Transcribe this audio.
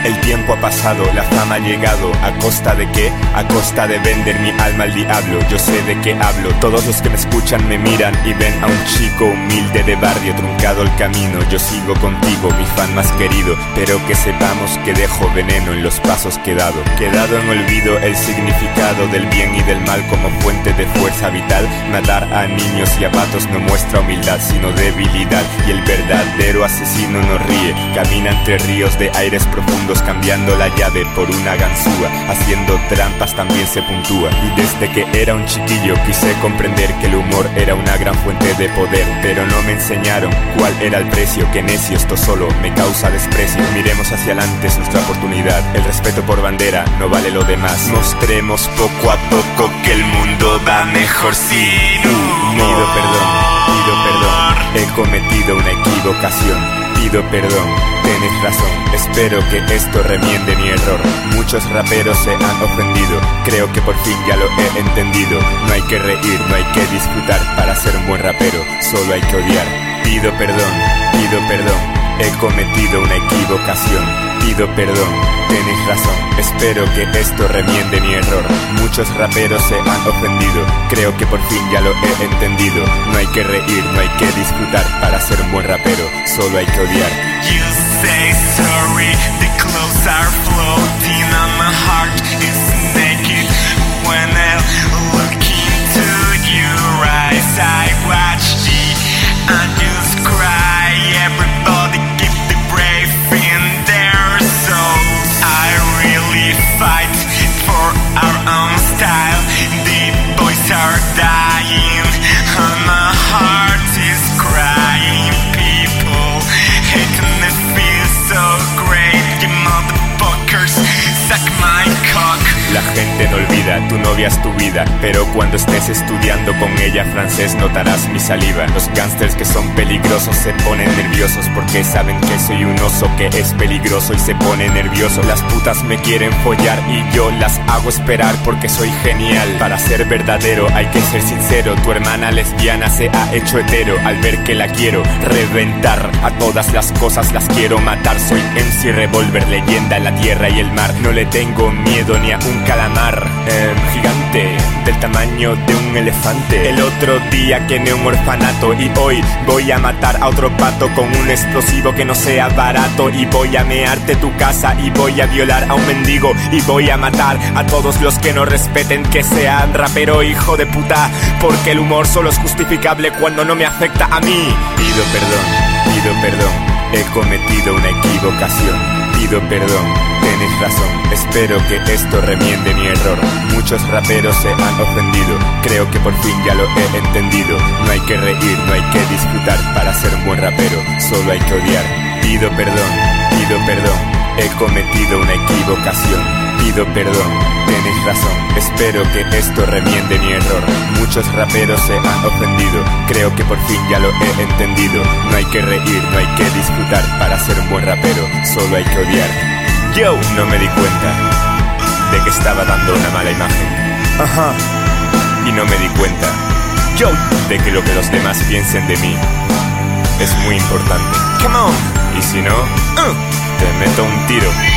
El tiempo ha pasado, la fama ha llegado. ¿A costa de qué? A costa de vender mi alma al diablo. Yo sé de qué hablo. Todos los que me escuchan me miran y ven a un chico humilde de barrio, truncado el camino. Yo sigo contigo, mi fan más querido, pero que sepamos que dejo veneno en los pasos que he dado. Quedado en olvido el significado del bien y del mal como fuente de fuerza vital. Matar a niños y a patos no muestra humildad, sino debilidad. Y el verdadero asesino no ríe. Camina entre ríos de aires profundos, cambiando la llave por una ganzúa. Haciendo trampas también se puntúa. Y desde que era un chiquillo quise comprender que el humor era una gran fuente de poder, pero no me enseñaron cuál era el precio. Que necio, esto solo me causa desprecio. Miremos hacia adelante, es nuestra oportunidad. El respeto por bandera no vale lo demás. Mostremos poco a poco que el mundo va mejor sin humor. Pido perdón, he cometido una equivocación. Pido perdón, tienes razón. Espero que esto remiende mi error. Muchos raperos se han ofendido, creo que por fin ya lo he entendido. No hay que reír, no hay que disfrutar. Para ser un buen rapero solo hay que odiar. Pido perdón, he cometido una equivocación. Pido perdón, tienes razón. Espero que esto remiende mi error. Muchos raperos se han ofendido, creo que por fin ya lo he entendido. No hay que reír, no hay que disfrutar. Para ser un buen rapero solo hay que odiar. You say sorry, the clothes are floating on my heart is naked. When I look into your eyes, I watch the angels cry. Everybody give the brave in their souls. I really fight for our own style. The boys are dying and my heart is crying. People hate me, feel so great. You motherfuckers, suck my cock. La gente no olvida, tu novia es tu vida, pero cuando estés estudiando con ella francés notarás mi saliva. Los gángsters que son peligrosos se ponen nerviosos porque saben que soy un oso que es peligroso y se pone nervioso. Las putas me quieren follar y yo las hago esperar porque soy genial. Para ser verdadero hay que ser sincero. Tu hermana lesbiana se ha hecho hetero. Al ver que la quiero reventar, a todas las cosas las quiero matar. Soy MC Revolver, leyenda en la tierra y el mar. No le tengo miedo ni a un calamar gigante del tamaño de un elefante. El otro día quemé un orfanato y hoy voy a matar a otro pato con un explosivo que no sea barato. Y voy a mearte tu casa y voy a violar a un mendigo y voy a matar a todos los que no respeten que sean rapero, hijo de puta, porque el humor solo es justificable cuando no me afecta a mí. Pido perdón, he cometido una equivocación. Pido perdón, tienes razón. Espero que esto remiende mi error. Muchos raperos se han ofendido, creo que por fin ya lo he entendido. No hay que reír, no hay que disfrutar. Para ser un buen rapero solo hay que odiar. Pido perdón, he cometido una equivocación. Pido perdón, tienes razón. Espero que esto remiende mi error. Muchos raperos se han ofendido, creo que por fin ya lo he entendido. No hay que reír, no hay que disfrutar. Para ser un buen rapero solo hay que odiar. Yo no me di cuenta de que estaba dando una mala imagen. Ajá. Y no me di cuenta yo de que lo que los demás piensen de mí es muy importante. Come on. Y si no, te meto un tiro.